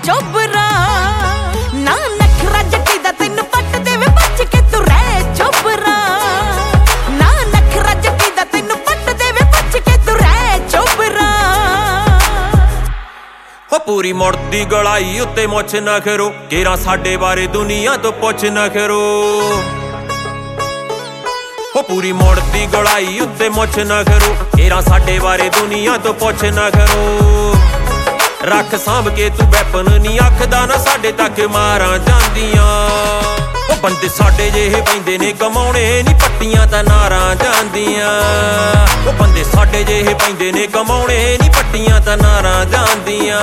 ਚੋਬਰਾ ਨਾ ਨਖਰਾ ਜੱਟੀ ਦਾ ਤੈਨੂੰ ਪੱਟ ਦੇਵੇ ਬਚ ਕੇ ਤੂੰ ਰਹਿ ਚੋਬਰਾ ਨਾ ਨਖਰਾ ਜੱਟੀ ਦਾ ਤੈਨੂੰ ਪੱਟ ਦੇਵੇ ਬਚ ਕੇ ਤੂੰ ਰਹਿ ਚੋਬਰਾ ਹੋ ਪੂਰੀ ਮੁੜਦੀ ਗਲਾਈ ਉੱਤੇ ਮੁੱਛ ਨਾ ਖਰੋ ਕੇਰਾ ਸਾਡੇ ਬਾਰੇ ਦੁਨੀਆ ਤੋਂ ਪੁੱਛ ਨਾ ਕਰੋ ਹੋ ਪੂਰੀ ਮੁੜਦੀ ਗਲਾਈ ਉੱਤੇ ਮੁੱਛ ਨਾ ਖਰੋ ਕੇਰਾ ਸਾਡੇ ਬਾਰੇ ਦੁਨੀਆ ਤੋਂ ਪੁੱਛ ਨਾ ਕਰੋ ਰੱਖ ਸਾਂਭ ਕੇ ਤੂੰ ਵੈਪਨ ਨਹੀਂ ਆਖਦਾ ਨਾ ਸਾਡੇ ਤੱਕ ਮਾਰਾਂ ਜਾਂਦੀਆਂ ਉਹ ਬੰਦੇ ਸਾਡੇ ਜਿਹੇ ਪੈਂਦੇ ਨੇ ਕਮਾਉਣੇ ਨਹੀਂ ਪੱਟੀਆਂ ਤਾਂ ਨਾਰਾਂ ਜਾਂਦੀਆਂ ਉਹ ਬੰਦੇ ਸਾਡੇ ਜਿਹੇ ਪੈਂਦੇ ਨੇ ਕਮਾਉਣੇ ਨਹੀਂ ਪੱਟੀਆਂ ਤਾਂ ਨਾਰਾਂ ਜਾਂਦੀਆਂ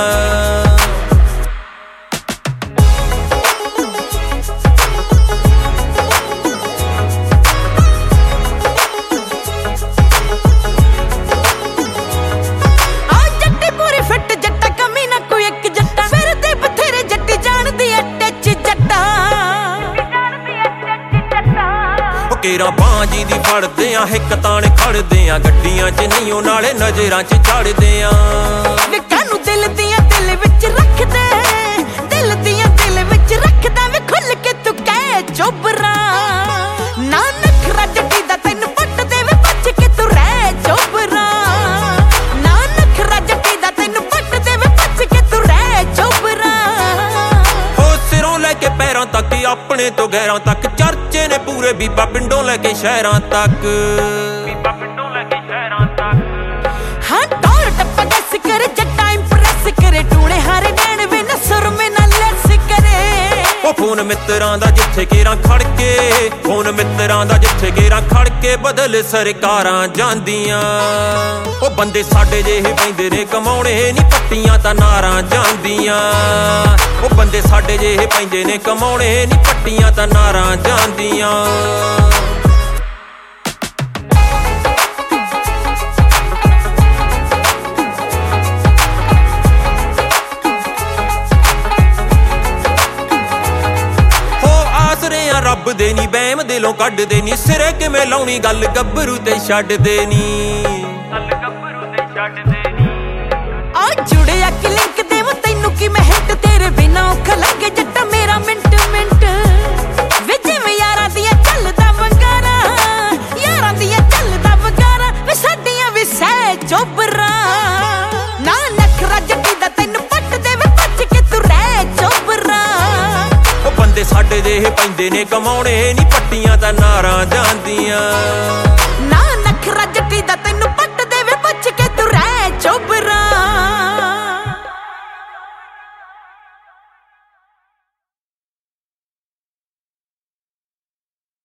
ਕੇਰਾ ਬਾਂਜੀ ਦੀ ਫੜਦੇ ਆ ਹਿੱਕ ਤਾਣ ਖੜਦੇ ਆ ਗੱਡੀਆਂ 'ਚ ਨਹੀਂ ਉਹ ਨਾਲੇ ਨਜ਼ਰਾਂ 'ਚ ਚੜਦੇ ਆ ਵੇ ਕਾਨੂੰ ਦਿਲ ਦੀਆਂ ਦਿਲ ਵਿੱਚ ਰੱਖਦੇ ਦਿਲ ਦੀਆਂ ਦਿਲ ਵਿੱਚ ਰੱਖਦਾ ਵੇ ਖੁੱਲ ਕੇ ਤੂੰ ਕਹਿ ਚੋਬਰਾ ਨਾ ਨਖਰਾ ਜੱਟੀ ਦਾ ਤੈਨੂੰ ਪੱਟ ਦੇਵੇ ਬਚ ਕੇ ਤੂੰ ਰਹਿ ਚੋਬਰਾ ਨਾ ਨਖਰਾ ਜੱਟੀ ਦਾ ਤੈਨੂੰ ਪੱਟ ਦੇਵੇ ਬਚ ਕੇ ਤੂੰ ਰਹਿ ਚੋਬਰਾ ਹੋ ਸਿਰੋਂ ਲੈ ਕੇ ਪੈਰਾਂ ਤੱਕ ਆਪਣੇ ਤੋਂ ਗਹਿਰਾਂ ਤੱਕ ਚਰਚੇ ਨੇ ਪੂਰੇ ਬੀਬਾ ਪਿੰਡੋਂ ਲੈ ਕੇ ਸ਼ਹਿਰਾਂ ਤੱਕ ਹਾਂ ਟੌਰ ਟੱਪਾ ਗੈਸ ਕਰੇ ਜੱਟਾ ਇੰਪ੍ਰੈਸ ਕਰੇ ਟੂਣੇ ਹਾਰੇ ਨੈਣ ਵੇ ਨਾ ਸੁਰਮੇ ਨਾਲ ਲੈਸ ਕਰੇ ਉਹ ਫੋਨ ਮਿੱਤਰਾਂ ਦਾ ਜਿੱਥੇ ਕੇਰਾਂ ਖੜ ਕੇ ਫੋਨ ਮਿੱਤਰਾਂ ਦਾ ਜਿੱਥੇ ਕੇਰਾਂ ਖੜ ਕੇ ਬਦਲ ਸਰਕਾਰਾਂ ਜਾਂਦੀਆਂ ਉਹ ਬੰਦੇ ਸਾਡੇ ਜਿਹੇ ਪੈਂਦੇ ਨੇ ਕਮਾਉਣੇ ਨਹੀਂ ਪੱਟੀਆਂ ਤਾਂ ਨਾਰਾਂ ਜਾਂਦੀਆਂ ਉਹ ਬੰਦੇ ਸਾਡੇ ਜਿਹੇ ਪੈਂਦੇ ਨੇ ਕਮਾਉਣੇ ਨਹੀਂ ਪੱਟੀਆਂ ਤਾਂ ਨਾਰਾਂ ਜਾਂਦੀਆਂ ਰੱਬ ਦੇ ਨੀ ਬਹਿਮ ਦਿਲੋਂ ਕੱਢਦੇ ਨੀ ਸਿਰੇ ਕਿਵੇਂ ਲਾਉਣੀ ਗੱਲ ਗੱਭਰੂ ਤੇ ਛੱਡਦੇ ਨੀ ਆ ਜੁੜਿਆ ਕਿ ਲਿੰਕ ਦੇਵਾਂ ਤੈਨੂੰ ਕਿ ਮੈਂ ਹਿੱਟ ਤੇਰੇ ਬਿਨਾਂ ਔਖਾ ਲੱਗੇ ਜੱਟਾ ਮੇਰਾ ਮਿੰਟ ਮਿੰਟ ਵੇ ਜਿਵੇਂ ਯਾਰਾਂ ਦੀਆਂ ਚੱਲਦਾ ਵੰਗਾਰਾ ਯਾਰਾਂ ਦੀਆਂ ਚੱਲਦਾ ਵੰਗਾਰਾ ਵੇ ਸਾਡੀਆਂ ਵੀ ਸਹਿ ਚੋਬਰਾ ਨਾ ਨਖਰਾ ਜੱਟੀ ਦਾ ਤੈਨੂੰ ਪੱਟ ਦੇਵੇ ਬਚ ਕੇ ਤੂੰ ਰਹਿ ਚੋਬਰਾ ਬੰਦੇ ਸਾਡੇ ਜਿਹੇ ਪੈਂਦੇ ਨੇ ਕਮਾਉਣੇ ਨਹੀਂ ਪੱਟੀਆਂ ਤਾਂ ਨਾਰਾਂ ਜਾਂਦੀਆਂ ਨਾ ਨਖਰਾ ਜੱਟੀ ਦਾ ਤੈਨੂੰ